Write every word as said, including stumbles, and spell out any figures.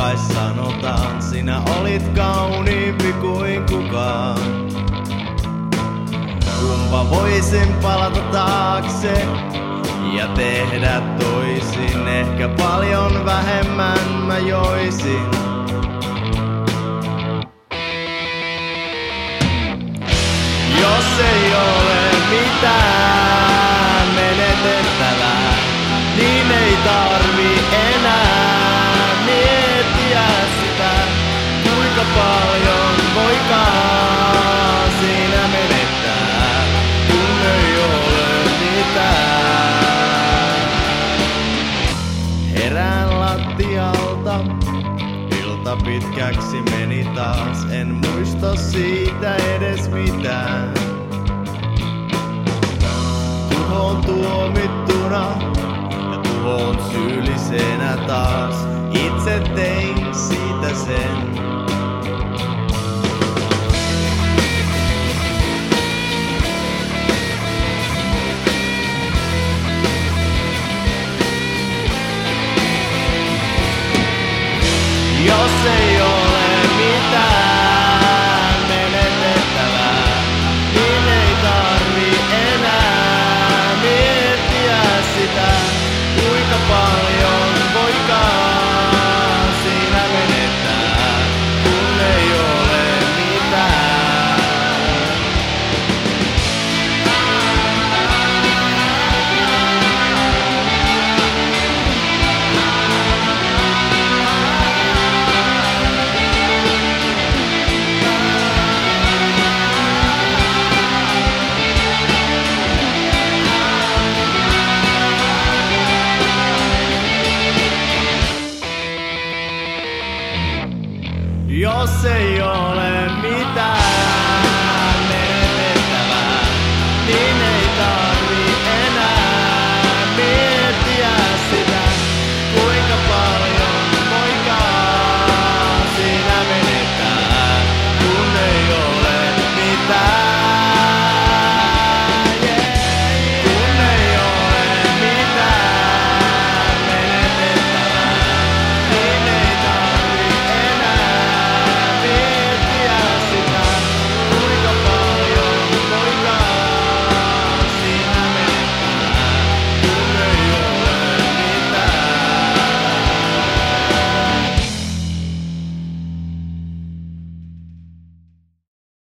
kai sanotaan, sinä olit kauniimpi kuin kukaan. Kumpa voisin palata taakse ja tehdä toisin, ehkä paljon vähemmän mä joisin. Jos ei ole mitään menetettävää, niin ei tarvi enää miettiä sitä, kuinka paljon voikaan siinä menettää, kun ei ole mitään. Herään lattialta, ilta pitkäksi meni taas, en muista siitä edes mitään. Tuhoon tuomittuna ja tuhoon syyllisenä taas, itse tein siitä sen. Jos ei ole mitään menetettävää, niin ei tarvi enää miettiä sitä, kuinka paljon voikaan siinä menettää, kun ei ole mitään. Jos ei ole mitään